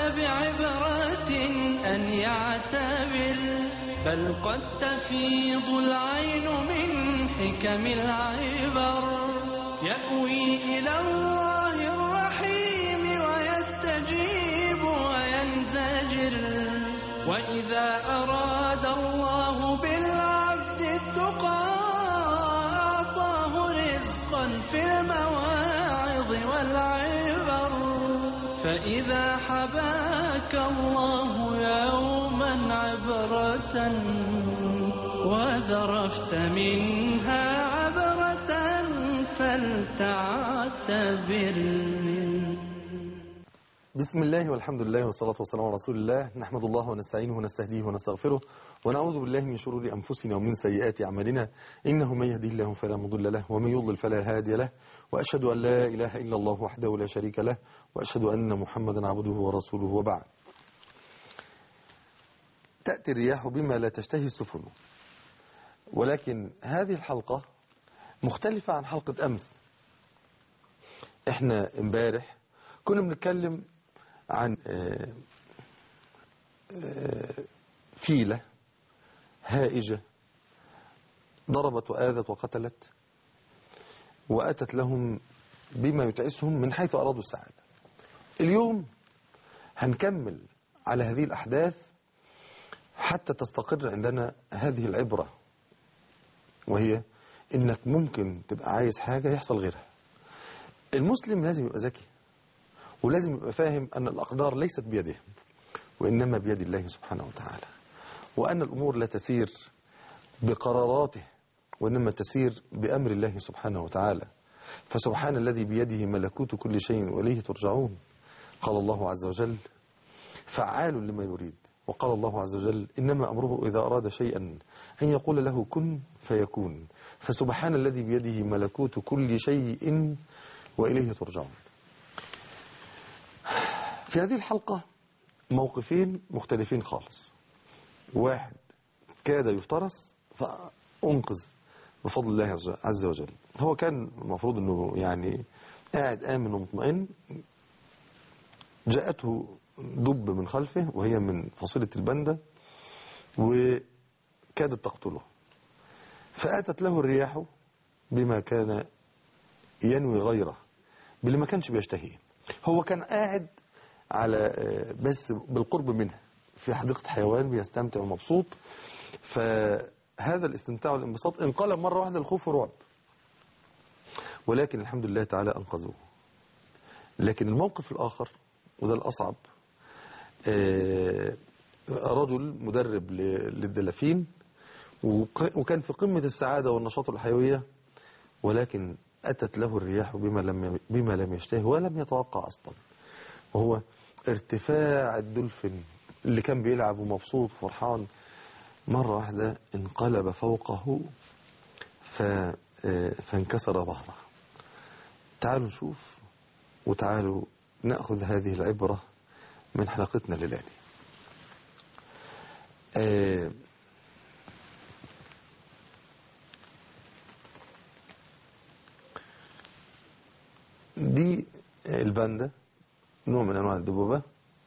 بعبرة أن يعتبر، بل قد تفيض العين من حكم العبر. يأوي إلى الله الرحيم ويستجيب وينزجر، وإذا أراد الله بالعبد التقى أعطاه رزقا في المواعظ والعبر. فإذا حباك الله يوما عبرة وذرفت منها عبرة فلتعتبر. بسم الله والحمد لله والصلاة والسلام على رسول الله. نحمد الله ونستعينه ونستهديه ونستغفره ونعوذ بالله من شرور أنفسنا ومن سيئات أعمالنا، إنه من يهديه الله فلا مضل له ومن يضلل فلا هادي له، وأشهد أن لا إله إلا الله وحده لا شريك له، وأشهد أن محمدا عبده ورسوله. وبعد، تأتي الرياح بما لا تشتهي السفن، ولكن هذه الحلقة مختلفة عن حلقة أمس. احنا امبارح كنا بنتكلم عن فيلة هائجة ضربت وآذت وقتلت وأتت لهم بما يتعسهم من حيث أرادوا السعادة. اليوم هنكمل على هذه الأحداث حتى تستقر عندنا هذه العبرة، وهي إنك ممكن تبقى عايز حاجة يحصل غيرها. المسلم لازم يبقى ذكي، ولازم يبقى فاهم أن الأقدار ليست بيده وإنما بيد الله سبحانه وتعالى، وأن الأمور لا تسير بقراراته وإنما تسير بأمر الله سبحانه وتعالى. فسبحان الذي بيده ملكوت كل شيء وإليه ترجعون. قال الله عز وجل: فعال لما يريد. وقال الله عز وجل: إنما أمره إذا أراد شيئا أن يقول له كن فيكون. فسبحان الذي بيده ملكوت كل شيء وإليه ترجعون. في هذه الحلقة موقفين مختلفين خالص. واحد كاد يفترس فأنقذ بفضل الله عز وجل. هو كان المفروض أنه يعني قاعد آمن ومطمئن، جاءته دب من خلفه وهي من فصيلة البندة وكادت تقتله، فأتت له الرياح بما كان ينوي غيره، باللي ما كانش بيشتهيه. هو كان قاعد على بس بالقرب منها في حديقة حيوان بيستمتع ومبسوط، فهذا الاستمتاع والانبساط انقلب مرة واحدة الخوف ورعب، ولكن الحمد لله تعالى أنقذوه. لكن الموقف الآخر وده الأصعب، رجل مدرب للدلافين وكان في قمة السعادة والنشاط والحيوية، ولكن أتت له الرياح بما لم يشتهي ولم يتوقع أصلا، وهو ارتفاع الدولفين اللي كان بيلعب ومبسوط وفرحان. مرة واحدة انقلب فوقه فانكسر ظهره. تعالوا نشوف وتعالوا نأخذ هذه العبرة من حلقتنا الليلة دي الباندا، نوع من أنواع الدبوبة،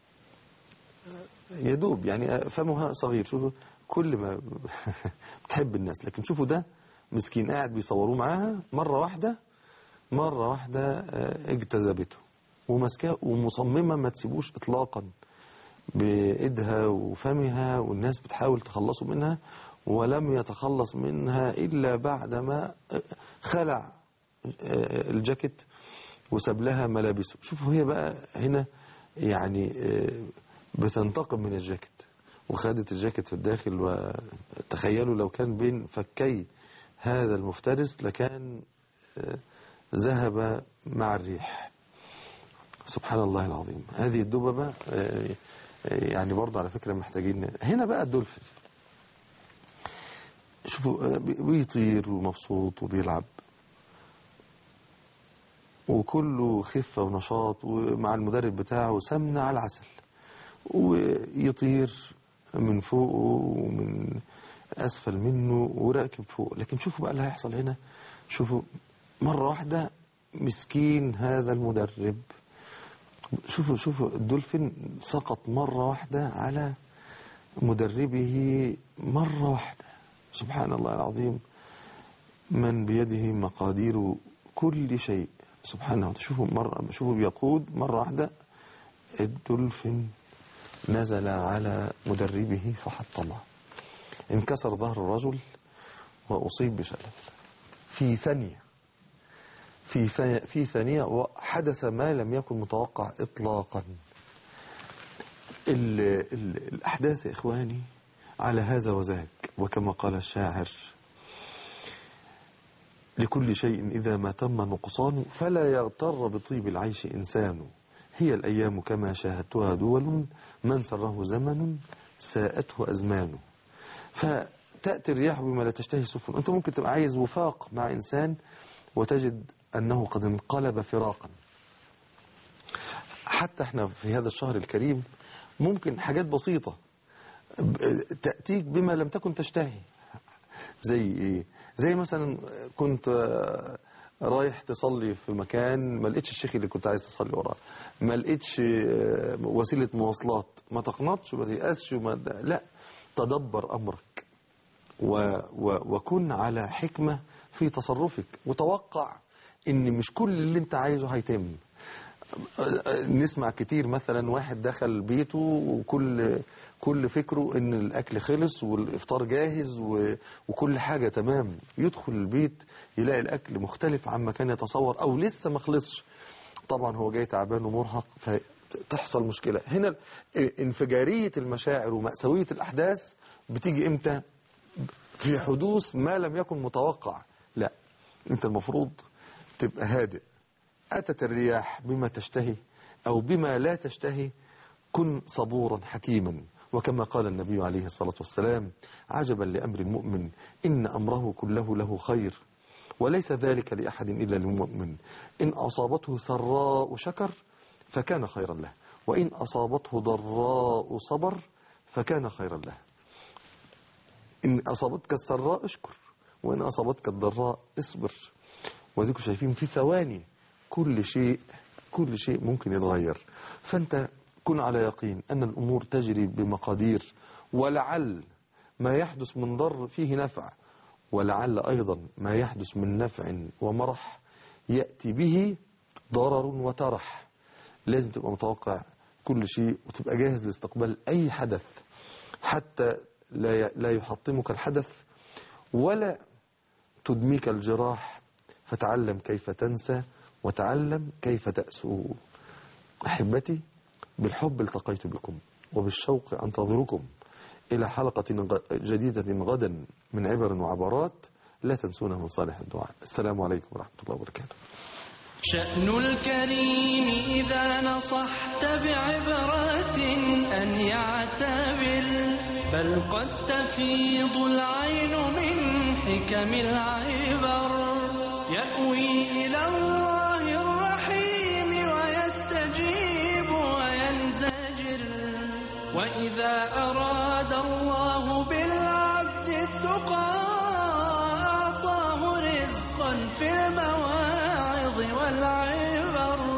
يدوب يعني فمها صغير. شوفوا كل ما بتحب الناس، لكن شوفوا ده مسكين قاعد بيصوروه معاها، مرة واحدة اجتذبته ومسكاه ومصممة ما تسيبوش إطلاقا بإيدها وفمها، والناس بتحاول تخلصه منها ولم يتخلص منها إلا بعدما خلع الجاكيت وساب لها ملابسه. شوفوا هي بقى هنا يعني بتنتقم من الجاكيت، وخدت الجاكيت في الداخل. وتخيلوا لو كان بين فكي هذا المفترس لكان ذهب مع الريح. سبحان الله العظيم. هذه الدببة يعني برضه على فكرة محتاجين. هنا بقى الدولفين، شوفوا بيطير ومبسوط وبيلعب وكله خفة ونشاط، ومع المدرب بتاعه سمنة على العسل، ويطير من فوقه ومن أسفل منه وراكب فوق. لكن شوفوا بقى اللي هيحصل هنا. شوفوا مرة واحدة مسكين هذا المدرب شوفوا الدولفين سقط مرة واحدة على مدربه مرة واحدة. سبحان الله العظيم، من بيده مقادير كل شيء سبحانه. شوفوا بيقود مرة واحدة الدولفين نزل على مدربه فحطمه، انكسر ظهر الرجل وأصيب بشلل في ثانية. في ثانية وحدث ما لم يكن متوقع إطلاقا. الأحداث يا إخواني على هذا وذاك، وكما قال الشاعر: لكل شيء إذا ما تم نقصان فلا يغتر بطيب العيش إنسان، هي الأيام كما شاهدتها دول، من سره زمن ساءته أزمان. فتأتي الرياح بما لا تشتهي السفن. أنت ممكن تبقى عايز وفاق مع إنسان وتجد أنه قد انقلب فراقا. حتى احنا في هذا الشهر الكريم ممكن حاجات بسيطة تأتيك بما لم تكن تشتهي. زي ايه؟ زي مثلا كنت رايح تصلي في مكان، ما لقيتش الشيخ اللي كنت عايز تصلي وراه، ما لقيتش وسيلة مواصلات، ما تقنطش وما تيأسش لا، تدبر أمرك وكن على حكمة في تصرفك، وتوقع ان مش كل اللي انت عايزه هيتم. نسمع كتير مثلا واحد دخل بيته وكل فكره ان الاكل خلص والافطار جاهز وكل حاجة تمام، يدخل البيت يلاقي الاكل مختلف عما كان يتصور او لسه ما خلصش. طبعا هو جاي تعبان ومرهق، فتحصل مشكلة. هنا انفجارية المشاعر ومأساوية الاحداث بتيجي امتى؟ في حدوث ما لم يكن متوقع. لا، انت المفروض تبقى هادئ. أتت الرياح بما تشتهي أو بما لا تشتهي، كن صبورا حكيما. وكما قال النبي عليه الصلاة والسلام: عجبا لأمر المؤمن إن أمره كله له خير، وليس ذلك لأحد إلا للمؤمن، إن أصابته سراء شكر فكان خيرا له، وإن أصابته ضراء صبر فكان خيرا له. إن أصابتك السراء اشكر، وإن أصابتك الضراء اصبر. وذلك شايفين في ثواني كل شيء ممكن يتغير. فأنت كن على يقين أن الأمور تجري بمقادير، ولعل ما يحدث من ضر فيه نفع، ولعل أيضا ما يحدث من نفع ومرح يأتي به ضرر وترح. لازم تبقى متوقع كل شيء وتبقى جاهز لاستقبال أي حدث، حتى لا يحطمك الحدث ولا تدميك الجراح. فتعلم كيف تنسى وتعلم كيف تأسو. أحبتي، بالحب التقيت بكم، وبالشوق أنتظركم إلى حلقة جديدة غدا من عبر وعبرات. لا تنسونا من صالح الدعاء. السلام عليكم ورحمة الله وبركاته. شأن الكريم إذا نصحت بعبرة أن يعتبر، بل قد تفيض العين من حكم العبر. يأوي إلى الله الرحيم ويستجيب وينزجر، وإذا أراد الله بالعبد التقى أعطاه رزقا في المواد.